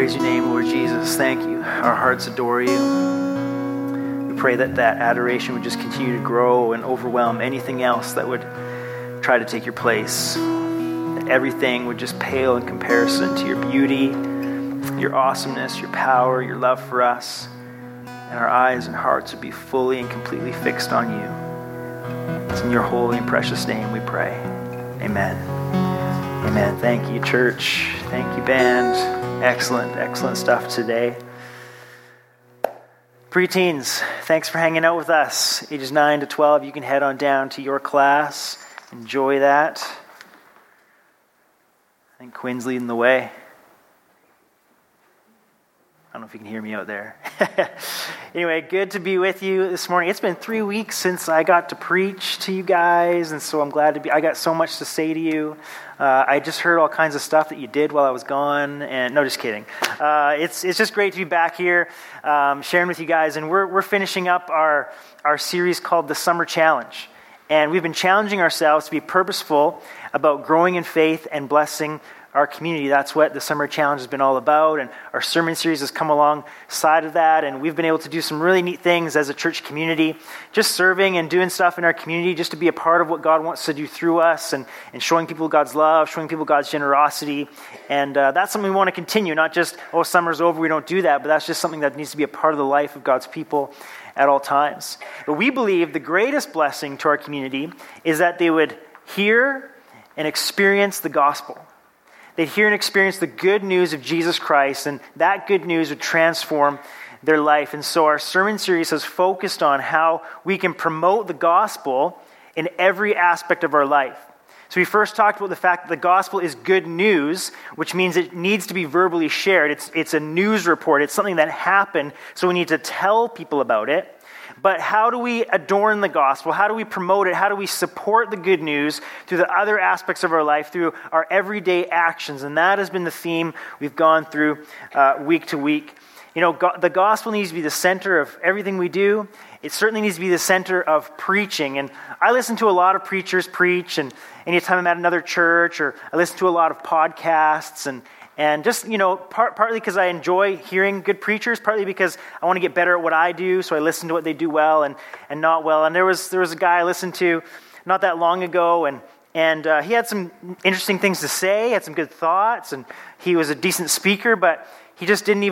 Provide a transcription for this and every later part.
Praise your name, Lord Jesus. Thank you. Our hearts adore you. We pray that that adoration would just continue to grow and overwhelm anything else that would try to take your place. That everything would just pale in comparison to your beauty, your awesomeness, your power, your love for us. And our eyes and hearts would be fully and completely fixed on you. It's in your holy and precious name we pray. Amen. Amen. Thank you, church. Thank you, band. Excellent stuff today. Preteens, thanks for hanging out with us. Ages 9 to 12, you can head on down to your class. Enjoy that. I think Quinn's leading the way. I don't know if you can hear me out there. Anyway, good to be with you this morning. It's been 3 weeks since I got to preach to you guys, and so I'm glad to be. I got so much to say to you. I just heard all kinds of stuff that you did while I was gone, and no, just kidding. It's just great to be back here, sharing with you guys, and we're finishing up our series called the Summer Challenge, and we've been challenging ourselves to be purposeful about growing in faith and blessing our community. That's what the Summer Challenge has been all about, and our sermon series has come alongside of that, and we've been able to do some really neat things as a church community, just serving and doing stuff in our community just to be a part of what God wants to do through us, and showing people God's love, showing people God's generosity, and that's something we want to continue, not just, summer's over, we don't do that, but that's just something that needs to be a part of the life of God's people at all times. But we believe the greatest blessing to our community is that they would hear and experience the gospel. They'd hear and experience the good news of Jesus Christ, and that good news would transform their life. And so our sermon series has focused on how we can promote the gospel in every aspect of our life. So we first talked about the fact that the gospel is good news, which means it needs to be verbally shared. It's a news report. It's something that happened, so we need to tell people about it. But how do we adorn the gospel? How do we promote it? How do we support the good news through the other aspects of our life, through our everyday actions? And that has been the theme we've gone through week to week. You know, the gospel needs to be the center of everything we do. It certainly needs to be the center of preaching. And I listen to a lot of preachers preach, and anytime I'm at another church, or I listen to a lot of podcasts, and just, partly because I enjoy hearing good preachers, partly because I want to get better at what I do, so I listen to what they do well and not well. And there was a guy I listened to not that long ago, and he had some interesting things to say, had some good thoughts, and he was a decent speaker, but he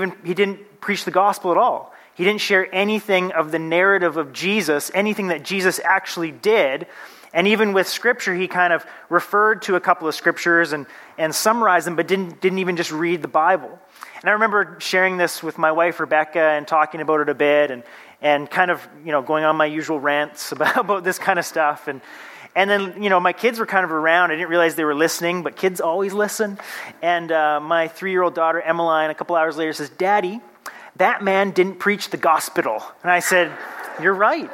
didn't preach the gospel at all. He didn't share anything of the narrative of Jesus, anything that Jesus actually did. And even with Scripture, he kind of referred to a couple of Scriptures and summarized them, but didn't even just read the Bible. And I remember sharing this with my wife, Rebecca, and talking about it a bit, and kind of, going on my usual rants about this kind of stuff. And then, my kids were kind of around. I didn't realize they were listening, but kids always listen. And my 3-year-old daughter, Emmeline, a couple hours later says, "Daddy, that man didn't preach the gospel." And I said, You're right.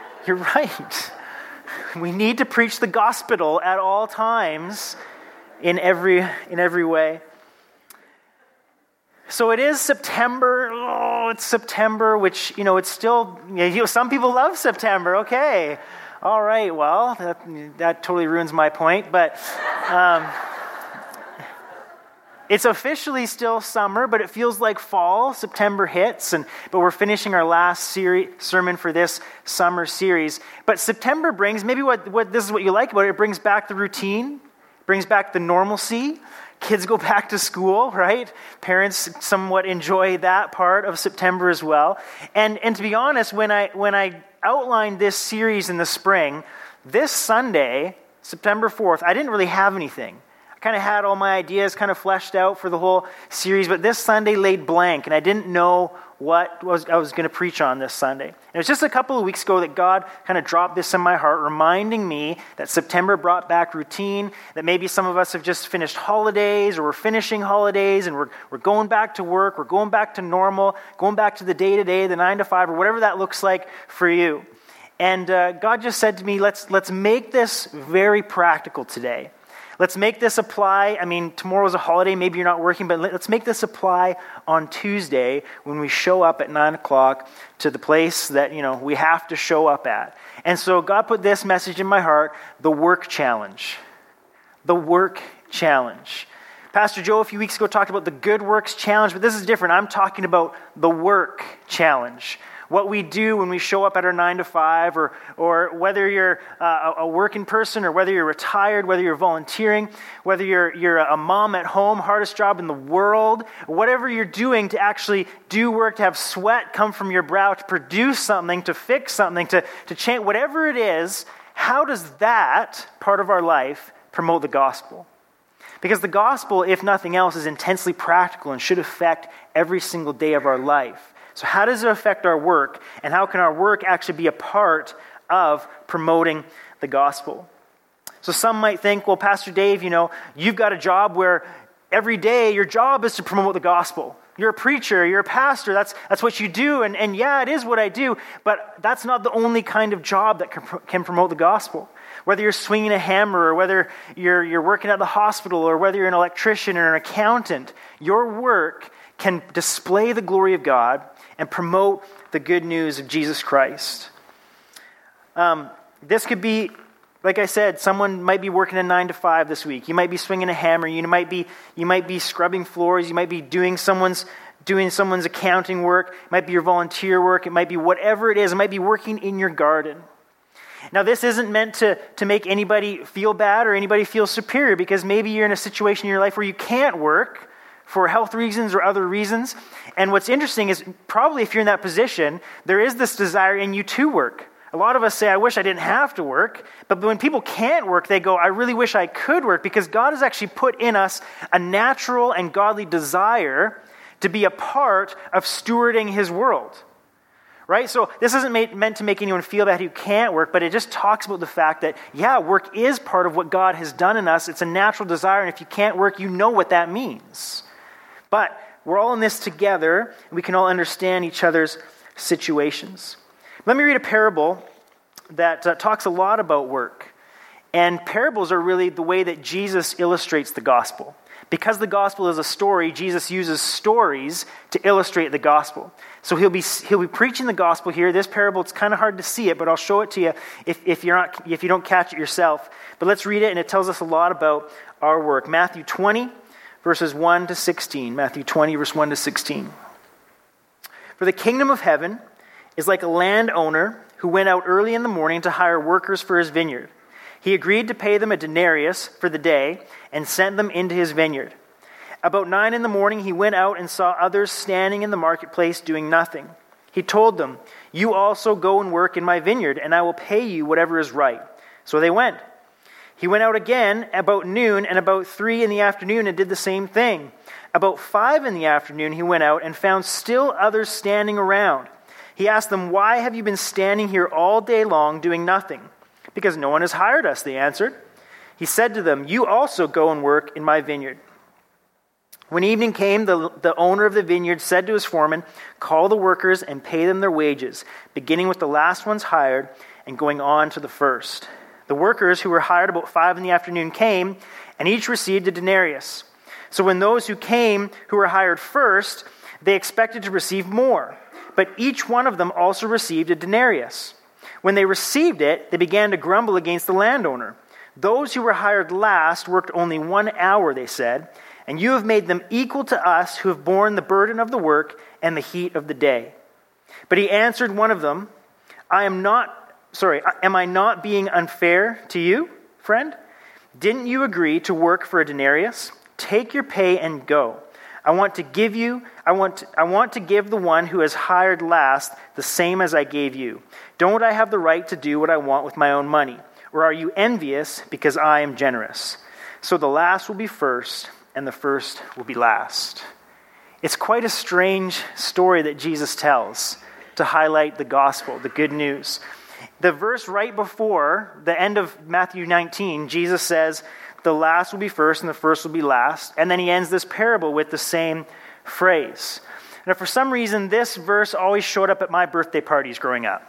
We need to preach the gospel at all times, in every way. So it is September. It's September, which, it's still, some people love September. Okay. All right. Well, that totally ruins my point, but it's officially still summer, but it feels like fall. September hits, but we're finishing our last sermon for this summer series. But September brings, maybe this is what you like about it brings back the routine, brings back the normalcy. Kids go back to school, right? Parents somewhat enjoy that part of September as well. And to be honest, when I outlined this series in the spring, this Sunday, September 4th, I didn't really have anything. Kind of had all my ideas kind of fleshed out for the whole series, but this Sunday laid blank, and I didn't know what I was going to preach on this Sunday. And it was just a couple of weeks ago that God kind of dropped this in my heart, reminding me that September brought back routine, that maybe some of us have just finished holidays, or we're finishing holidays, and we're going back to work, we're going back to normal, going back to the day-to-day, the 9 to 5, or whatever that looks like for you. And God just said to me, let's make this very practical today. Let's make this apply. Tomorrow's a holiday. Maybe you're not working, but let's make this apply on Tuesday when we show up at 9 o'clock to the place that, we have to show up at. And so God put this message in my heart, the work challenge. The work challenge. Pastor Joe a few weeks ago talked about the good works challenge, but this is different. I'm talking about the work challenge. What we do when we show up at our 9 to 5, or whether you're a working person, or whether you're retired, whether you're volunteering, whether you're a mom at home, hardest job in the world, whatever you're doing to actually do work, to have sweat come from your brow, to produce something, to fix something, to change, whatever it is, how does that part of our life promote the gospel? Because the gospel, if nothing else, is intensely practical and should affect every single day of our life. So how does it affect our work, and how can our work actually be a part of promoting the gospel? So some might think, well, Pastor Dave, you've got a job where every day your job is to promote the gospel. You're a preacher, you're a pastor, that's what you do, and yeah, it is what I do, but that's not the only kind of job that can promote the gospel. Whether you're swinging a hammer, or whether you're working at the hospital, or whether you're an electrician or an accountant, your work can display the glory of God and promote the good news of Jesus Christ. This could be, like I said, someone might be working a 9 to 5 this week. You might be swinging a hammer. You might be scrubbing floors. You might be doing someone's accounting work. It might be your volunteer work. It might be whatever it is. It might be working in your garden. Now, this isn't meant to make anybody feel bad or anybody feel superior, because maybe you're in a situation in your life where you can't work for health reasons or other reasons. And what's interesting is, probably if you're in that position, there is this desire in you to work. A lot of us say, I wish I didn't have to work. But when people can't work, they go, I really wish I could work, because God has actually put in us a natural and godly desire to be a part of stewarding his world. Right? So this isn't meant to make anyone feel bad who can't work, but it just talks about the fact that, yeah, work is part of what God has done in us. It's a natural desire, and if you can't work, you know what that means. But we're all in this together, and we can all understand each other's situations. Let me read a parable that talks a lot about work. And parables are really the way that Jesus illustrates the gospel. Because the gospel is a story, Jesus uses stories to illustrate the gospel. So he'll be preaching the gospel here. This parable, it's kind of hard to see it, but I'll show it to you if you don't catch it yourself. But let's read it, and it tells us a lot about our work. Matthew 20, verses 1 to 16. Matthew 20, verse 1 to 16. For the kingdom of heaven is like a landowner who went out early in the morning to hire workers for his vineyard. He agreed to pay them a denarius for the day and sent them into his vineyard. About 9 in the morning, he went out and saw others standing in the marketplace doing nothing. He told them, "You also go and work in my vineyard, and I will pay you whatever is right." So they went. He went out again about noon, and about 3 in the afternoon and did the same thing. About 5 in the afternoon he went out and found still others standing around. He asked them, "Why have you been standing here all day long doing nothing?" "Because no one has hired us," they answered. He said to them, "You also go and work in my vineyard." When evening came, the owner of the vineyard said to his foreman, "Call the workers and pay them their wages, beginning with the last ones hired and going on to the first." The workers who were hired about 5 in the afternoon came, and each received a denarius. So when those who came who were hired first, they expected to receive more, but each one of them also received a denarius. When they received it, they began to grumble against the landowner. "Those who were hired last worked only 1 hour," they said, "and you have made them equal to us who have borne the burden of the work and the heat of the day." But he answered one of them, Am I not being unfair to you, friend? Didn't you agree to work for a denarius? Take your pay and go. I want to give the one who has hired last the same as I gave you. Don't I have the right to do what I want with my own money? Or are you envious because I am generous? So the last will be first, and the first will be last. It's quite a strange story that Jesus tells to highlight the gospel, the good news. The verse right before the end of Matthew 19, Jesus says, the last will be first and the first will be last. And then he ends this parable with the same phrase. Now, for some reason, this verse always showed up at my birthday parties growing up.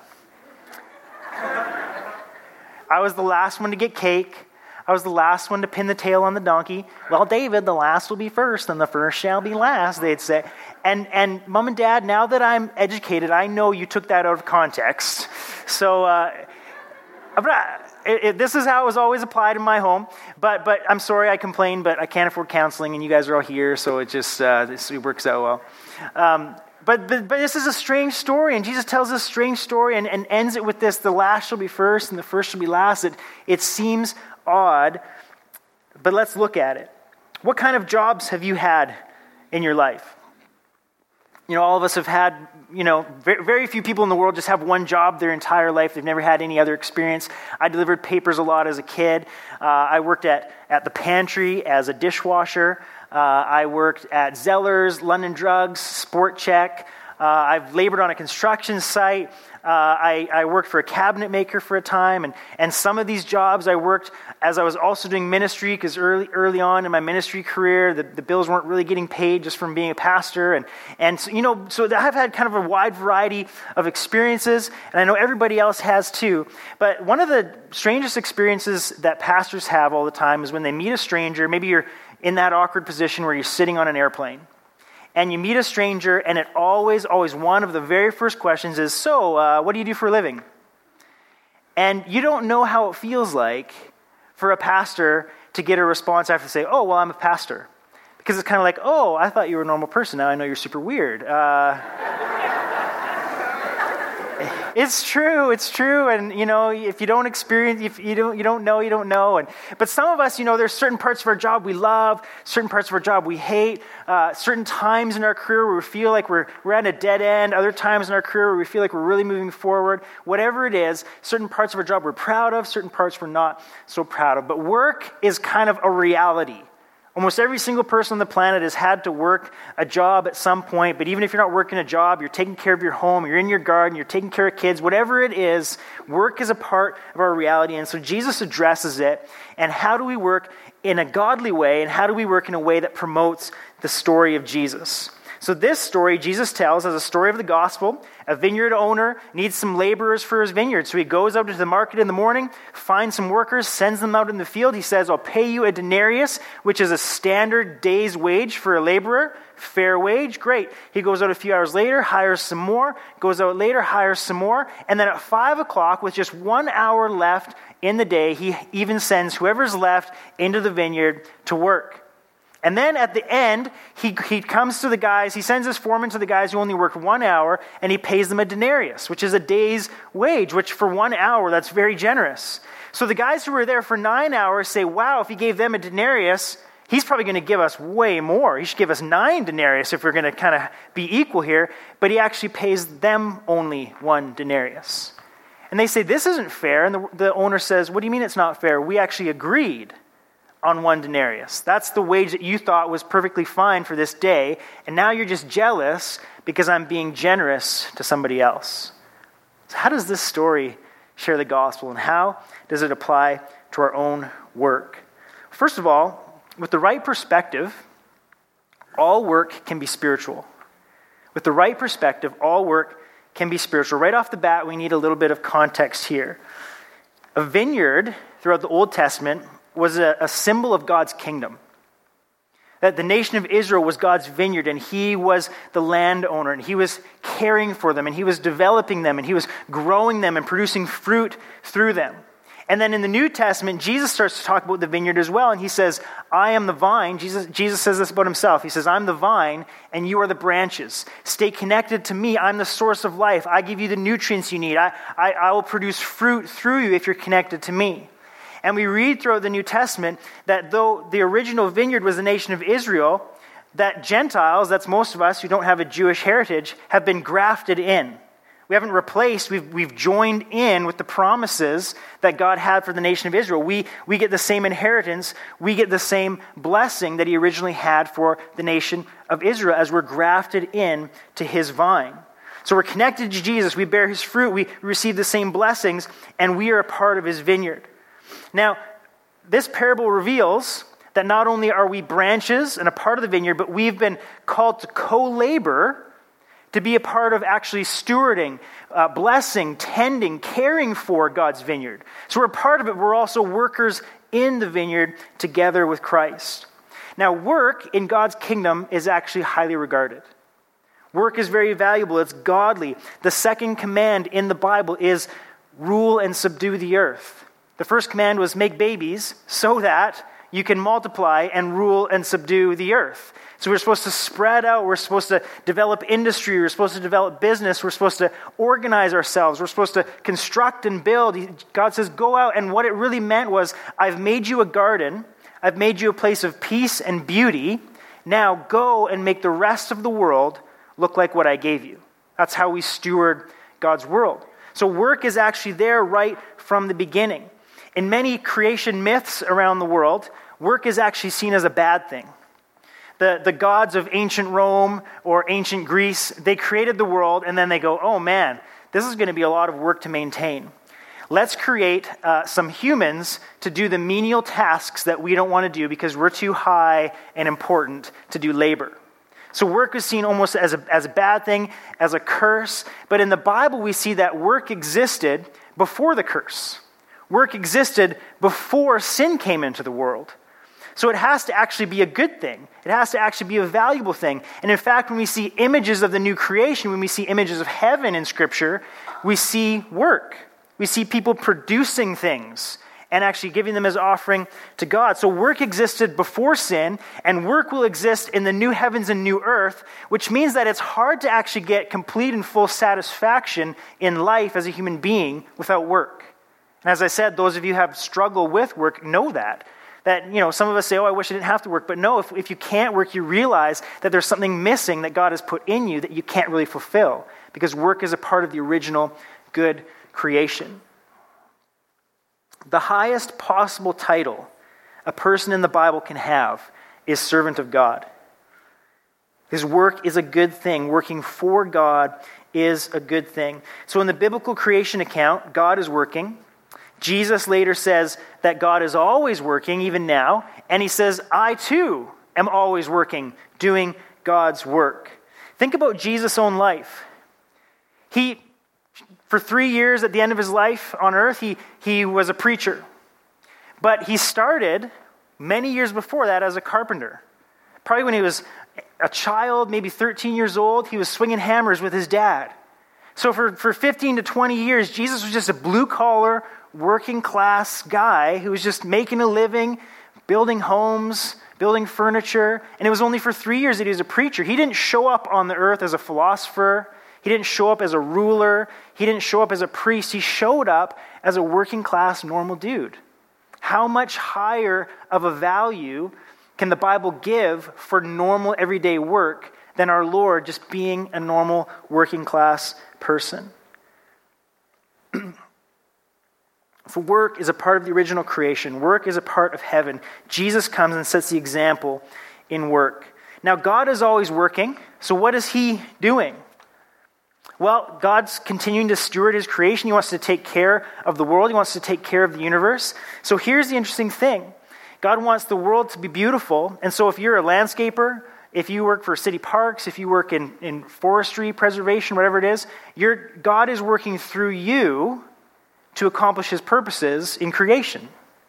I was the last one to get cake. I was the last one to pin the tail on the donkey. Well, David, the last will be first and the first shall be last, they'd say. And Mom and Dad, now that I'm educated, I know you took that out of context. So this is how it was always applied in my home. But I'm sorry I complained, but I can't afford counseling, and you guys are all here, so it just it works out well. But this is a strange story, and Jesus tells this strange story and ends it with this: the last shall be first, and the first shall be last. It seems odd, but let's look at it. What kind of jobs have you had in your life? All of us have had, very few people in the world just have one job their entire life. They've never had any other experience. I delivered papers a lot as a kid. I worked at the pantry as a dishwasher. I worked at Zellers, London Drugs, Sport Check. I've labored on a construction site. I worked for a cabinet maker for a time, and some of these jobs I worked as I was also doing ministry, because early on in my ministry career, the bills weren't really getting paid just from being a pastor, and so I've had kind of a wide variety of experiences, and I know everybody else has too. But one of the strangest experiences that pastors have all the time is when they meet a stranger. Maybe you're in that awkward position where you're sitting on an airplane, and you meet a stranger, and it always one of the very first questions is, so, what do you do for a living? And you don't know how it feels like for a pastor to get a response after say, oh, well, I'm a pastor. Because it's kind of like, oh, I thought you were a normal person. Now I know you're super weird. It's true. And, if you don't experience, if you don't know, you don't know. But some of us, there's certain parts of our job we love, certain parts of our job we hate, certain times in our career where we feel like we're at a dead end, other times in our career where we feel like we're really moving forward. Whatever it is, certain parts of our job we're proud of, certain parts we're not so proud of. But work is kind of a reality. Almost every single person on the planet has had to work a job at some point, but even if you're not working a job, you're taking care of your home, you're in your garden, you're taking care of kids, whatever it is, work is a part of our reality. And so Jesus addresses it, and how do we work in a godly way, and how do we work in a way that promotes the story of Jesus? So this story Jesus tells as a story of the gospel. A vineyard owner needs some laborers for his vineyard. So he goes out to the market in the morning, finds some workers, sends them out in the field. He says, I'll pay you a denarius, which is a standard day's wage for a laborer. Fair wage, great. He goes out a few hours later, hires some more, goes out later, hires some more. And then at 5 o'clock, with just 1 hour left in the day, he even sends whoever's left into the vineyard to work. And then at the end, he comes to the guys, he sends his foreman to the guys who only worked 1 hour, and he pays them a denarius, which is a day's wage, which for 1 hour, that's very generous. So the guys who were there for 9 hours say, wow, if he gave them a denarius, he's probably going to give us way more. He should give us 9 denarius if we're going to kind of be equal here. But he actually pays them only 1 denarius. And they say, this isn't fair. And the owner says, what do you mean it's not fair? We actually agreed on 1 denarius. That's the wage that you thought was perfectly fine for this day, and now you're just jealous because I'm being generous to somebody else. So how does this story share the gospel, and how does it apply to our own work? First of all, with the right perspective, all work can be spiritual. With the right perspective, all work can be spiritual. Right off the bat, we need a little bit of context here. A vineyard, throughout the Old Testament, was a symbol of God's kingdom. That the nation of Israel was God's vineyard, and he was the landowner, and he was caring for them, and he was developing them, and he was growing them and producing fruit through them. And then in the New Testament, Jesus starts to talk about the vineyard as well, and he says, I am the vine. Jesus says this about himself. He says, I'm the vine, and you are the branches. Stay connected to me. I'm the source of life. I give you the nutrients you need. I will produce fruit through you if you're connected to me. And we read throughout the New Testament that though the original vineyard was the nation of Israel, that Gentiles, that's most of us who don't have a Jewish heritage, have been grafted in. We haven't replaced, we've joined in with the promises that God had for the nation of Israel. We get the same inheritance, we get the same blessing that he originally had for the nation of Israel as we're grafted in to his vine. So we're connected to Jesus, we bear his fruit, we receive the same blessings, and we are a part of his vineyard. Now, this parable reveals that not only are we branches and a part of the vineyard, but we've been called to co-labor, to be a part of actually stewarding, blessing, tending, caring for God's vineyard. So we're a part of it. We're also workers in the vineyard together with Christ. Now, work in God's kingdom is actually highly regarded. Work is very valuable. It's godly. The second command in the Bible is rule and subdue the earth. The first command was make babies so that you can multiply and rule and subdue the earth. So we're supposed to spread out. We're supposed to develop industry. We're supposed to develop business. We're supposed to organize ourselves. We're supposed to construct and build. God says, go out. And what it really meant was, I've made you a garden. I've made you a place of peace and beauty. Now go and make the rest of the world look like what I gave you. That's how we steward God's world. So work is actually there right from the beginning. In many creation myths around the world, work is actually seen as a bad thing. The gods of ancient Rome or ancient Greece, they created the world and then they go, oh man, this is going to be a lot of work to maintain. Let's create some humans to do the menial tasks that we don't want to do because we're too high and important to do labor. So work is seen almost as a bad thing, as a curse. But in the Bible, we see that work existed before the curse. Work existed before sin came into the world. So it has to actually be a good thing. It has to actually be a valuable thing. And in fact, when we see images of the new creation, when we see images of heaven in Scripture, we see work. We see people producing things and actually giving them as offering to God. So work existed before sin, and work will exist in the new heavens and new earth, which means that it's hard to actually get complete and full satisfaction in life as a human being without work. And as I said, those of you who have struggled with work know that. That, some of us say, oh, I wish I didn't have to work. But no, if you can't work, you realize that there's something missing that God has put in you that you can't really fulfill. Because work is a part of the original good creation. The highest possible title a person in the Bible can have is servant of God. His work is a good thing. Working for God is a good thing. So in the biblical creation account, God is working. Jesus later says that God is always working, even now. And he says, I too am always working, doing God's work. Think about Jesus' own life. For 3 years at the end of his life on earth, he was a preacher. But he started many years before that as a carpenter. Probably when he was a child, maybe 13 years old, he was swinging hammers with his dad. So for 15 to 20 years, Jesus was just a blue-collar, working-class guy who was just making a living, building homes, building furniture. And it was only for 3 years that he was a preacher. He didn't show up on the earth as a philosopher. He didn't show up as a ruler. He didn't show up as a priest. He showed up as a working-class, normal dude. How much higher of a value can the Bible give for normal, everyday work than our Lord just being a normal, working-class person? For work is a part of the original creation. Work is a part of heaven. Jesus comes and sets the example in work. Now, God is always working, so what is he doing? Well, God's continuing to steward his creation. He wants to take care of the world. He wants to take care of the universe. So here's the interesting thing. God wants the world to be beautiful. And so if you're a landscaper, if you work for city parks, if you work in forestry, preservation, whatever it is, God is working through you to accomplish his purposes in creation.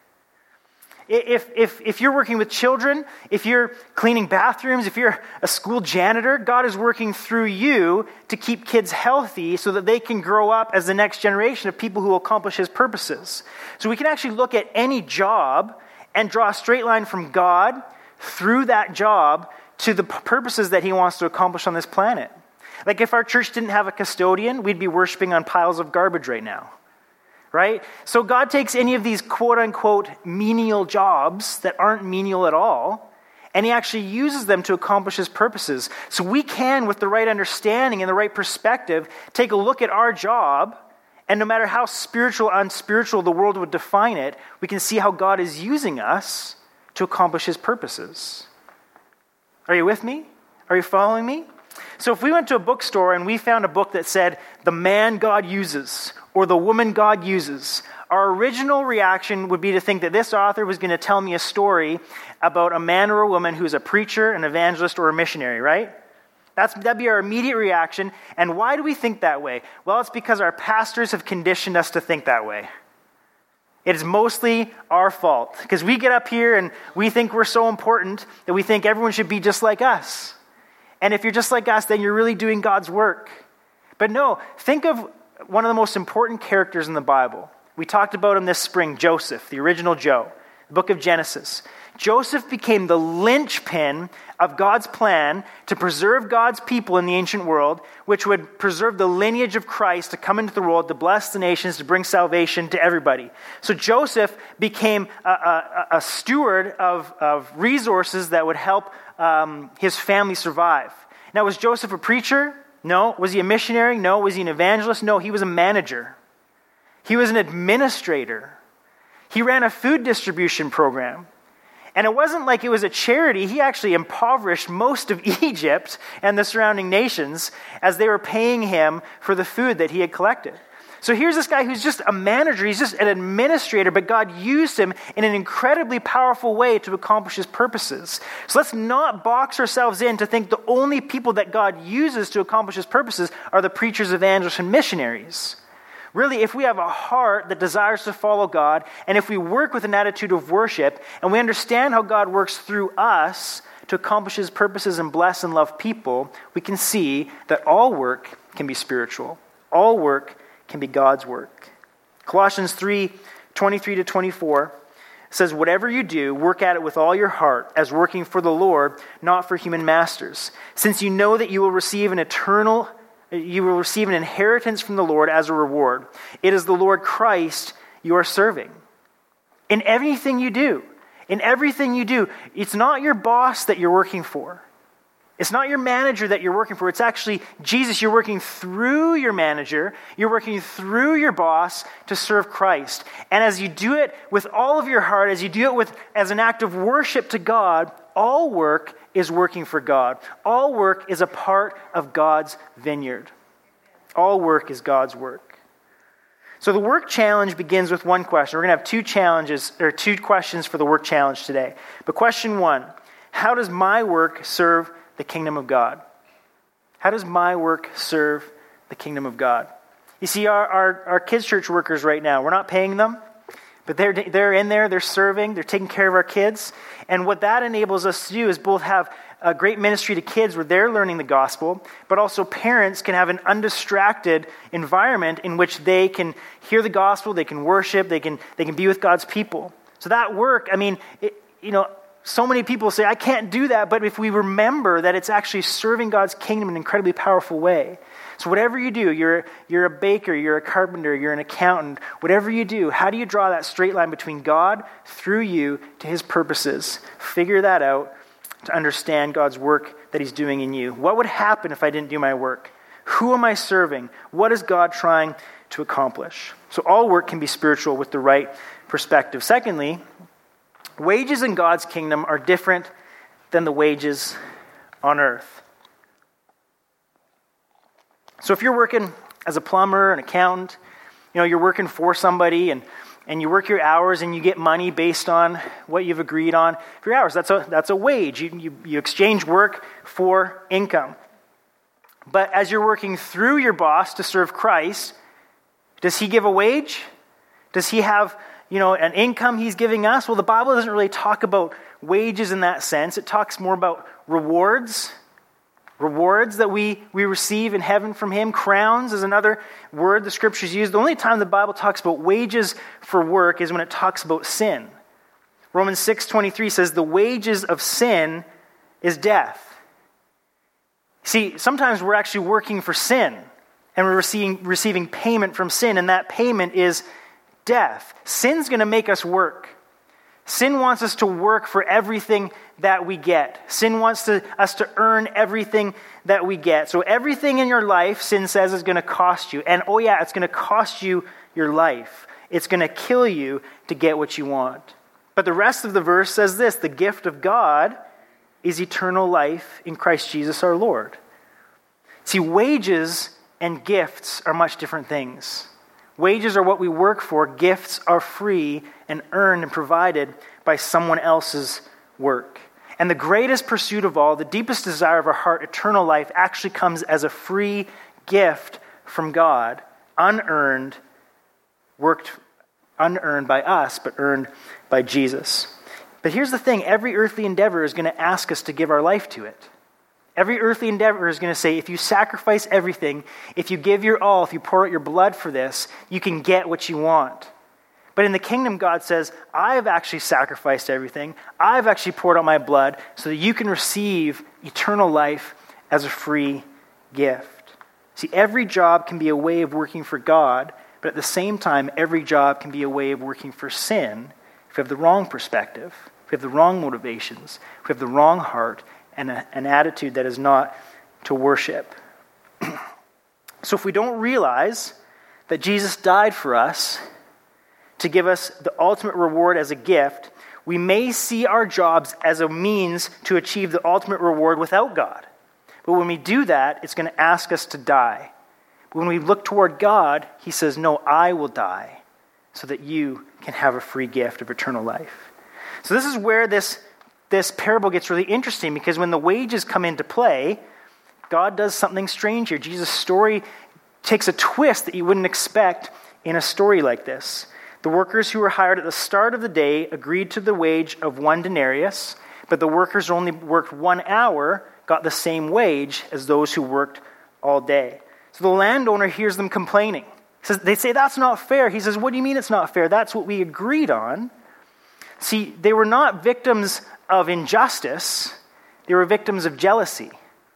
If you're working with children, if you're cleaning bathrooms, if you're a school janitor, God is working through you to keep kids healthy so that they can grow up as the next generation of people who will accomplish his purposes. So we can actually look at any job and draw a straight line from God through that job to the purposes that he wants to accomplish on this planet. Like if our church didn't have a custodian, we'd be worshiping on piles of garbage right now. Right? So God takes any of these quote-unquote menial jobs that aren't menial at all, and he actually uses them to accomplish his purposes. So we can, with the right understanding and the right perspective, take a look at our job, and no matter how spiritual or unspiritual the world would define it, we can see how God is using us to accomplish his purposes. Are you with me? Are you following me? So if we went to a bookstore and we found a book that said, "The Man God Uses," or "The Woman God Uses," our original reaction would be to think that this author was going to tell me a story about a man or a woman who's a preacher, an evangelist, or a missionary, right? That'd be our immediate reaction. And why do we think that way? Well, it's because our pastors have conditioned us to think that way. It is mostly our fault, because we get up here and we think we're so important that we think everyone should be just like us. And if you're just like us, then you're really doing God's work. But no, think of one of the most important characters in the Bible, We talked about him this spring, Joseph, the original Joe, the book of Genesis. Joseph became the linchpin of God's plan to preserve God's people in the ancient world, which would preserve the lineage of Christ to come into the world, to bless the nations, to bring salvation to everybody. So Joseph became a steward of resources that would help his family survive. Now, was Joseph a preacher? No. Was he a missionary? No. Was he an evangelist? No. He was a manager. He was an administrator. He ran a food distribution program. And it wasn't like it was a charity. He actually impoverished most of Egypt and the surrounding nations as they were paying him for the food that he had collected. So here's this guy who's just a manager. He's just an administrator, but God used him in an incredibly powerful way to accomplish his purposes. So let's not box ourselves in to think the only people that God uses to accomplish his purposes are the preachers, evangelists, and missionaries. Really, if we have a heart that desires to follow God, and if we work with an attitude of worship, and we understand how God works through us to accomplish his purposes and bless and love people, we can see that all work can be spiritual. All work can be God's work. Colossians 3:23-24 says, "Whatever you do, work at it with all your heart, as working for the Lord, not for human masters, since you know that you will receive an inheritance from the Lord as a reward. It is the Lord Christ you are serving." In everything you do, it's not your boss that you're working for. It's not your manager that you're working for. It's actually Jesus. You're working through your manager. You're working through your boss to serve Christ. And as you do it with all of your heart, as you do it as an act of worship to God, all work is working for God. All work is a part of God's vineyard. All work is God's work. So the work challenge begins with one question. We're going to have two questions for the work challenge today. But question one, how does my work serve the kingdom of God? How does my work serve the kingdom of God? You see, our kids' church workers right now, we're not paying them, but they're in there, they're serving, they're taking care of our kids. And what that enables us to do is both have a great ministry to kids where they're learning the gospel, but also parents can have an undistracted environment in which they can hear the gospel, they can worship, they can be with God's people. So that work, so many people say, I can't do that, but if we remember that it's actually serving God's kingdom in an incredibly powerful way. So whatever you do, you're a baker, you're a carpenter, you're an accountant, whatever you do, how do you draw that straight line between God through you to his purposes? Figure that out to understand God's work that he's doing in you. What would happen if I didn't do my work? Who am I serving? What is God trying to accomplish? So all work can be spiritual with the right perspective. Secondly, wages in God's kingdom are different than the wages on earth. So if you're working as a plumber, an accountant, you're working for somebody and you work your hours and you get money based on what you've agreed on for your hours. That's a wage. You exchange work for income. But as you're working through your boss to serve Christ, does he give a wage? Does he have an income he's giving us? Well, the Bible doesn't really talk about wages in that sense. It talks more about rewards that we receive in heaven from him. Crowns is another word the scriptures use. The only time the Bible talks about wages for work is when it talks about sin. Romans 6:23 says the wages of sin is death. See, sometimes we're actually working for sin and we're receiving payment from sin, and that payment is death. Sin's going to make us work. Sin wants us to work for everything that we get. Sin wants us to earn everything that we get. So everything in your life, sin says, is going to cost you. And it's going to cost you your life. It's going to kill you to get what you want. But the rest of the verse says this: the gift of God is eternal life in Christ Jesus our Lord. See, wages and gifts are much different things. Wages are what we work for. Gifts are free and earned and provided by someone else's work. And the greatest pursuit of all, the deepest desire of our heart, eternal life, actually comes as a free gift from God, unearned by us, but earned by Jesus. But here's the thing: every earthly endeavor is going to ask us to give our life to it. Every earthly endeavor is going to say, if you sacrifice everything, if you give your all, if you pour out your blood for this, you can get what you want. But in the kingdom, God says, I've actually sacrificed everything. I've actually poured out my blood so that you can receive eternal life as a free gift. See, every job can be a way of working for God, but at the same time, every job can be a way of working for sin if we have the wrong perspective, if we have the wrong motivations, if we have the wrong heart, and an attitude that is not to worship. So if we don't realize that Jesus died for us to give us the ultimate reward as a gift, we may see our jobs as a means to achieve the ultimate reward without God. But when we do that, it's going to ask us to die. But when we look toward God, he says, no, I will die so that you can have a free gift of eternal life. So this is where this parable gets really interesting, because when the wages come into play, God does something strange here. Jesus' story takes a twist that you wouldn't expect in a story like this. The workers who were hired at the start of the day agreed to the wage of 1 denarius, but the workers who only worked 1 hour got the same wage as those who worked all day. So the landowner hears them complaining. They say, that's not fair. He says, what do you mean it's not fair? That's what we agreed on. See, they were not victims of injustice. They were victims of jealousy.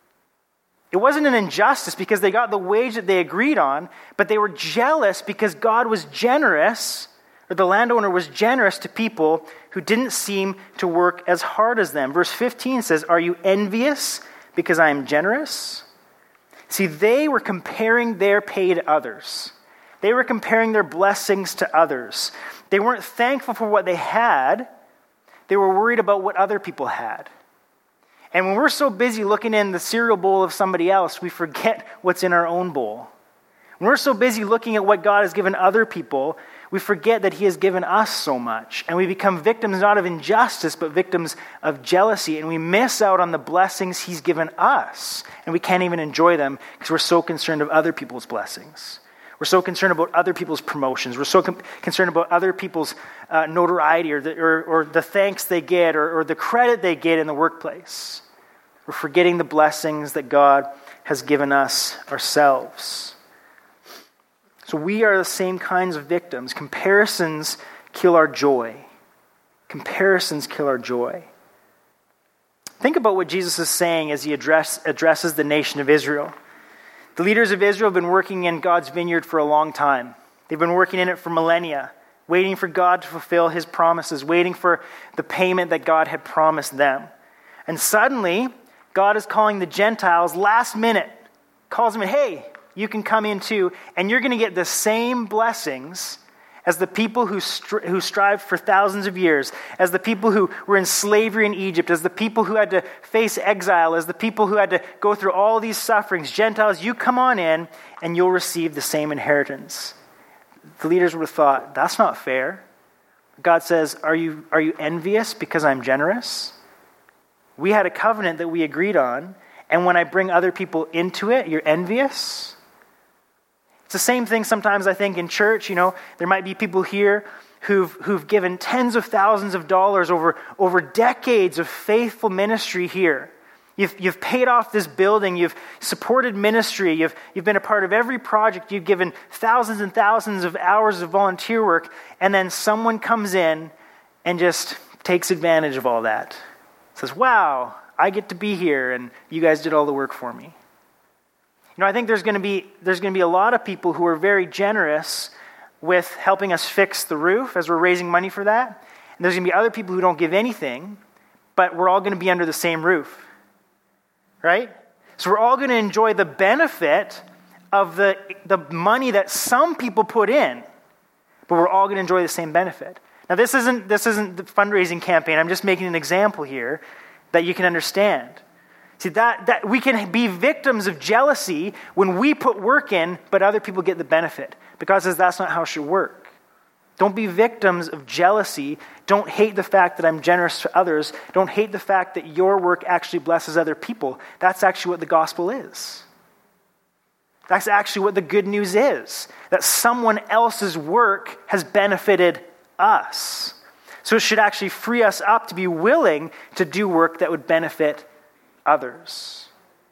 It wasn't an injustice because they got the wage that they agreed on, but they were jealous because God was generous, or the landowner was generous to people who didn't seem to work as hard as them. Verse 15 says, are you envious because I am generous? See, they were comparing their pay to others. They were comparing their blessings to others. They weren't thankful for what they had. They were worried about what other people had. And when we're so busy looking in the cereal bowl of somebody else, we forget what's in our own bowl. When we're so busy looking at what God has given other people, we forget that he has given us so much. And we become victims not of injustice, but victims of jealousy. And we miss out on the blessings he's given us. And we can't even enjoy them because we're so concerned of other people's blessings. We're so concerned about other people's promotions. We're so concerned about other people's notoriety or the thanks they get or the credit they get in the workplace. We're forgetting the blessings that God has given us ourselves. So we are the same kinds of victims. Comparisons kill our joy. Comparisons kill our joy. Think about what Jesus is saying as he addresses the nation of Israel. The leaders of Israel have been working in God's vineyard for a long time. They've been working in it for millennia, waiting for God to fulfill his promises, waiting for the payment that God had promised them. And suddenly, God is calling the Gentiles last minute, calls them, hey, you can come in too, and you're going to get the same blessings as the people who strived for thousands of years, as the people who were in slavery in Egypt, as the people who had to face exile, as the people who had to go through all these sufferings. Gentiles, you come on in and you'll receive the same inheritance. The leaders would have thought, that's not fair. God says, are you envious because I'm generous? We had a covenant that we agreed on, and when I bring other people into it, you're envious? It's the same thing sometimes I think in church. There might be people here who've given tens of thousands of dollars over decades of faithful ministry here. You've paid off this building. You've supported ministry. You've been a part of every project. You've given thousands and thousands of hours of volunteer work, and then someone comes in and just takes advantage of all that. Says, wow, I get to be here, and you guys did all the work for me. I think there's going to be a lot of people who are very generous with helping us fix the roof as we're raising money for that. And there's going to be other people who don't give anything, but we're all going to be under the same roof. Right? So we're all going to enjoy the benefit of the money that some people put in, but we're all going to enjoy the same benefit. Now this isn't the fundraising campaign. I'm just making an example here that you can understand. See, that we can be victims of jealousy when we put work in, but other people get the benefit. Because that's not how it should work. Don't be victims of jealousy. Don't hate the fact that I'm generous to others. Don't hate the fact that your work actually blesses other people. That's actually what the gospel is. That's actually what the good news is. That someone else's work has benefited us. So it should actually free us up to be willing to do work that would benefit others.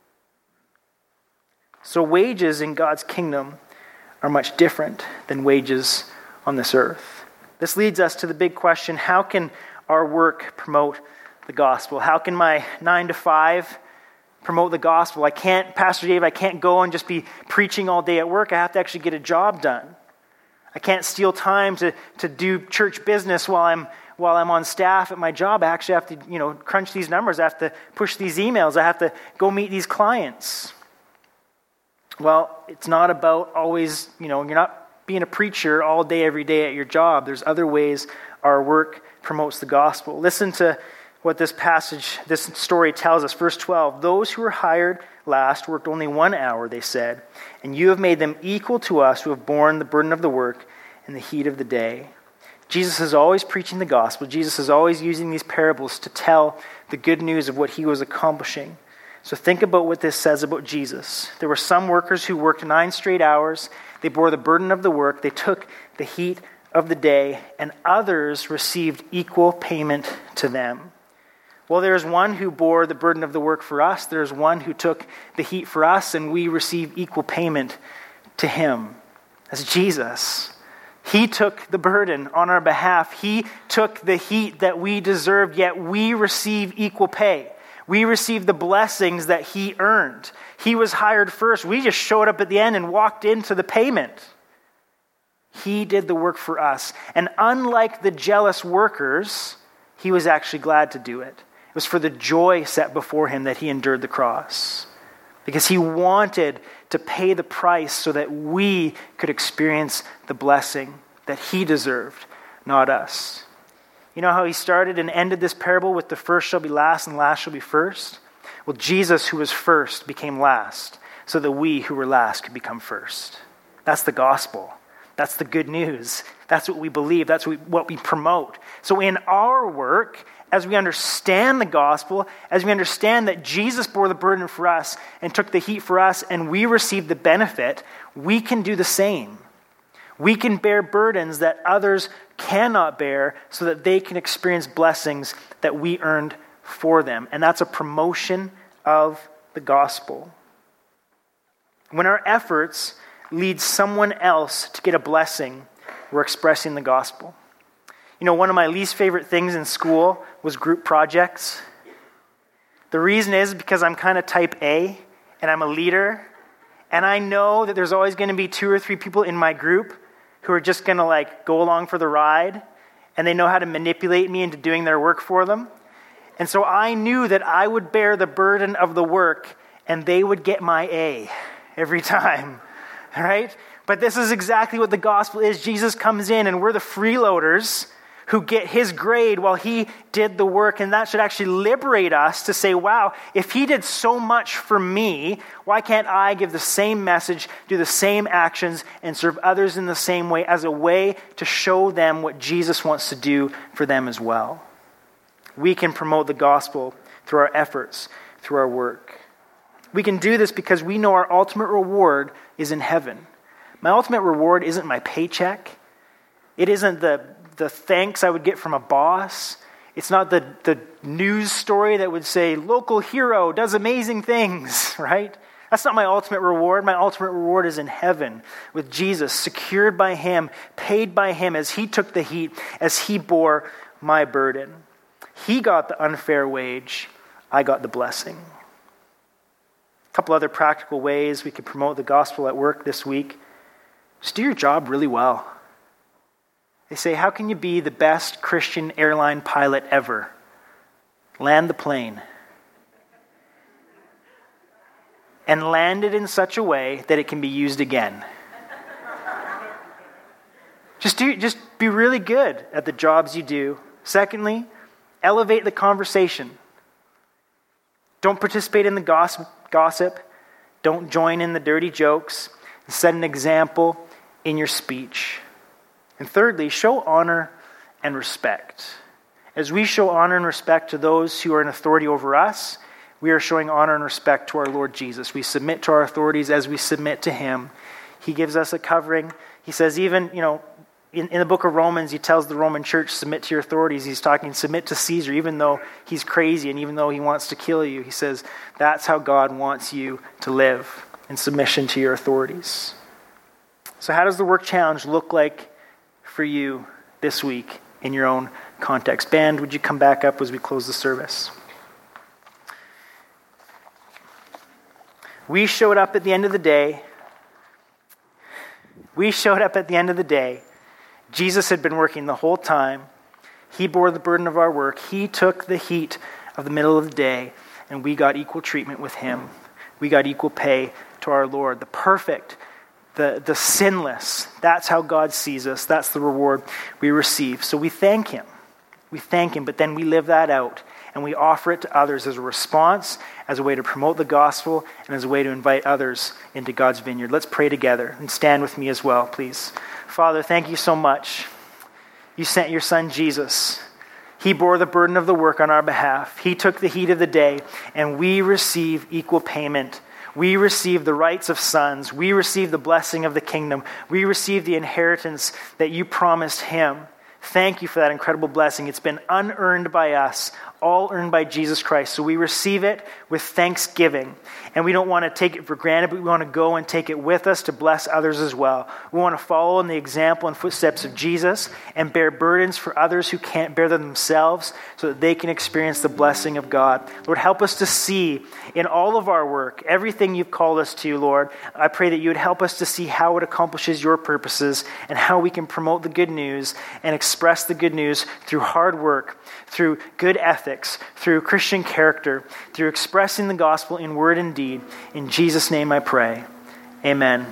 So wages in God's kingdom are much different than wages on this earth. This leads us to the big question: how can our work promote the gospel? How can my 9 to 5 promote the gospel? Pastor Dave, I can't go and just be preaching all day at work. I have to actually get a job done. I can't steal time to do church business while I'm on staff at my job. I actually have to, crunch these numbers. I have to push these emails. I have to go meet these clients. Well, it's not about always, you're not being a preacher all day, every day at your job. There's other ways our work promotes the gospel. Listen to what this story tells us. Verse 12, those who were hired last worked only 1 hour, they said, and you have made them equal to us who have borne the burden of the work in the heat of the day. Jesus is always preaching the gospel. Jesus is always using these parables to tell the good news of what he was accomplishing. So think about what this says about Jesus. There were some workers who worked 9 straight hours. They bore the burden of the work. They took the heat of the day, and others received equal payment to them. Well, there's one who bore the burden of the work for us. There's one who took the heat for us, and we receive equal payment to him. That's Jesus. He took the burden on our behalf. He took the heat that we deserved, yet we receive equal pay. We receive the blessings that he earned. He was hired first. We just showed up at the end and walked into the payment. He did the work for us. And unlike the jealous workers, he was actually glad to do it. It was for the joy set before him that he endured the cross. Because he wanted to pay the price so that we could experience the blessing that he deserved, not us. You know how he started and ended this parable with the first shall be last and last shall be first? Well, Jesus, who was first, became last, so that we who were last could become first. That's the gospel. That's the good news. That's what we believe. That's what we promote. So in our work, as we understand the gospel, as we understand that Jesus bore the burden for us and took the heat for us, and we receive the benefit, we can do the same. We can bear burdens that others cannot bear so that they can experience blessings that we earned for them. And that's a promotion of the gospel. When our efforts lead someone else to get a blessing, we're expressing the gospel. One of my least favorite things in school was group projects. The reason is because I'm kind of type A, and I'm a leader, and I know that there's always going to be 2 or 3 people in my group who are just going to go along for the ride, and they know how to manipulate me into doing their work for them. And so I knew that I would bear the burden of the work, and they would get my A every time, right? But this is exactly what the gospel is. Jesus comes in, and we're the freeloaders who get his grade while he did the work. And that should actually liberate us to say, wow, if he did so much for me, why can't I give the same message, do the same actions, and serve others in the same way as a way to show them what Jesus wants to do for them as well? We can promote the gospel through our efforts, through our work. We can do this because we know our ultimate reward is in heaven. My ultimate reward isn't my paycheck. It isn't the thanks I would get from a boss. It's not the news story that would say, local hero does amazing things, right? That's not my ultimate reward. My ultimate reward is in heaven with Jesus, secured by him, paid by him as he took the heat, as he bore my burden. He got the unfair wage. I got the blessing. A couple other practical ways we could promote the gospel at work this week. Just do your job really well. They say, how can you be the best Christian airline pilot ever? Land the plane. And land it in such a way that it can be used again. Just be really good at the jobs you do. Secondly, elevate the conversation. Don't participate in the gossip. Don't join in the dirty jokes. Set an example in your speech. And thirdly, show honor and respect. As we show honor and respect to those who are in authority over us, we are showing honor and respect to our Lord Jesus. We submit to our authorities as we submit to him. He gives us a covering. He says even, in the book of Romans, he tells the Roman church, submit to your authorities. He's talking, submit to Caesar, even though he's crazy and even though he wants to kill you. He says, that's how God wants you to live, in submission to your authorities. So how does the work challenge look like for you this week in your own context. Band, would you come back up as we close the service? We showed up at the end of the day. Jesus had been working the whole time. He bore the burden of our work. He took the heat of the middle of the day, and we got equal treatment with him. We got equal pay to our Lord. The perfect, the sinless. That's how God sees us. That's the reward we receive. So we thank him. But then we live that out, and we offer it to others as a response, as a way to promote the gospel, and as a way to invite others into God's vineyard. Let's pray together, and stand with me as well, please. Father, thank you so much. You sent your son, Jesus. He bore the burden of the work on our behalf. He took the heat of the day, and we receive equal payment. We receive the rights of sons. We receive the blessing of the kingdom. We receive the inheritance that you promised him. Thank you for that incredible blessing. It's been unearned by us, all earned by Jesus Christ. So we receive it with thanksgiving. And we don't want to take it for granted, but we want to go and take it with us to bless others as well. We want to follow in the example and footsteps of Jesus and bear burdens for others who can't bear them themselves so that they can experience the blessing of God. Lord, help us to see in all of our work, everything you've called us to, Lord. I pray that you would help us to see how it accomplishes your purposes and how we can promote the good news and express the good news through hard work, through good ethics, through Christian character, through expressing the gospel in word and deed. In Jesus' name I pray. Amen.